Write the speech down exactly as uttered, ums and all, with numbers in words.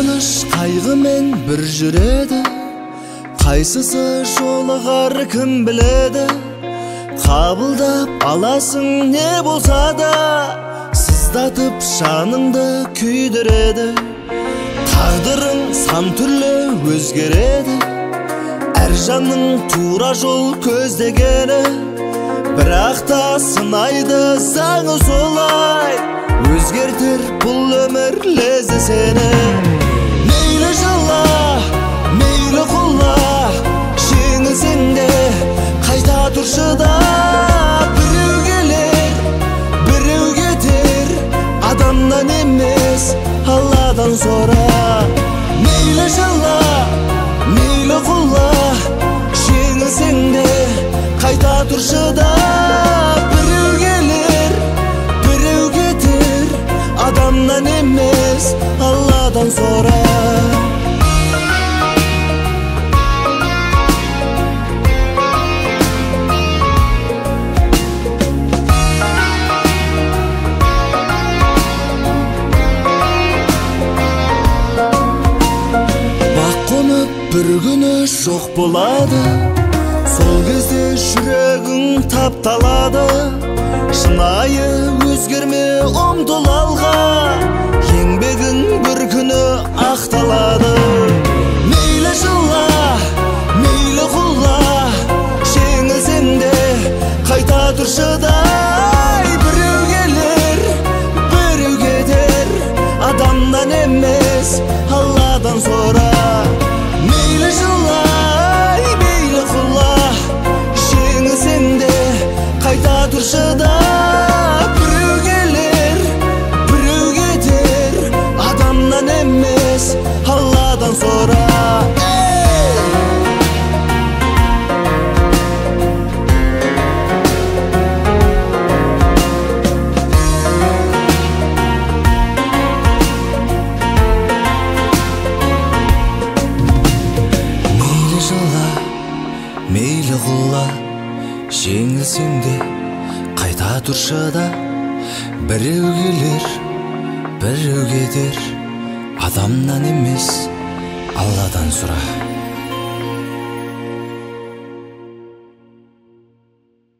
Кубаныш кайгымен бир жүреді, кайсысы жолугар ким биледі. Кабылдап аласың не болса да, сыздатып шаныңды күйдіреді. Тағдырың сан түрлі өзгереді, әр жанның тура жол көздегені. Бірақ та сынайды заңы солай, өзгертер бұл өмір лезде сені. Мейлі жала, мейлі құла, жеңілсең де қайта тұршы да. Біреу келер, біреу кетер, адамнан емес Алладан сора. Мейлі жала, мейлі құла, жеңілсең де қайта тұршы да. Біреу келер, біреу кетер, адамнан емес Алладан сора. Бақ қонып бір күні жоқ болады, сол кезде жүрегің тапталады. Шынайы өзгерме, ұмтыл алға, еңбегің бір күні ақталады. Мейлі жыла, мейлі құла, жеңілсең де қайта тұршы да. Біреу келер, біреу кетер, адамнан емес Алладан сора. Мейлі жыла, мейлі құла, жеңілсең де қайта тұршы да. Біреу келер, біреу кетер, адамнан емес Алладан сора. Мейлі жыла, мейлі құла, жеңілсең де қайта тұршы да. Біреу келер, біреу кетер, адамнан емес Алладан сұра.